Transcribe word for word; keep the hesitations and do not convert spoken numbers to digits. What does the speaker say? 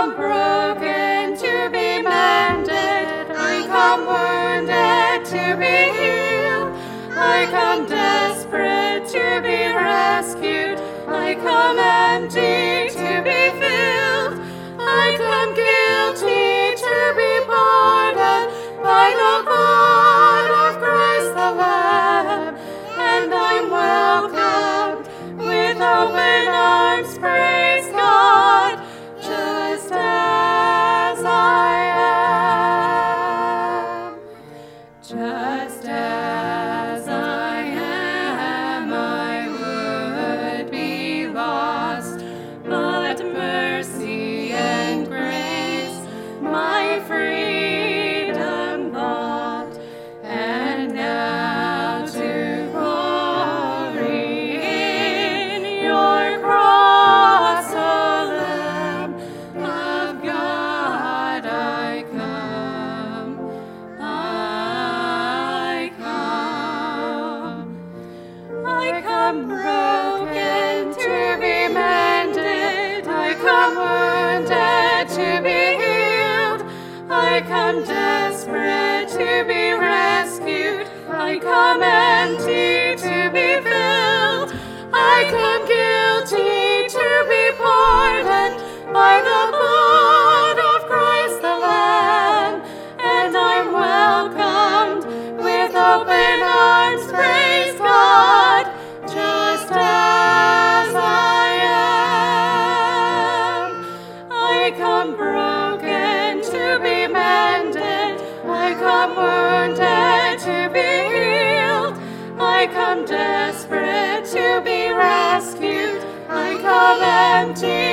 come broken to be mended. I come wounded to be healed. I come desperate to be rescued. I come empty to be filled. I come guilty to be pardoned by the blood of Christ the Lamb. And I'm welcomed with open arms, praise God, just as I am. Just as I am, I would be lost, but mercy and grace my freedom bought, and now to glory in your cross, O Lamb of God, I come, I come. I come broken to be mended. I come wounded to be healed. I come desperate to be rescued. I come empty to be filled. I come guilty to be pardoned by the blood of Christ the Lamb. And I'm welcomed with open arms, praise God, just as I am. I come broken to be mended. I come wounded to be healed. I come desperate to be rescued. I come empty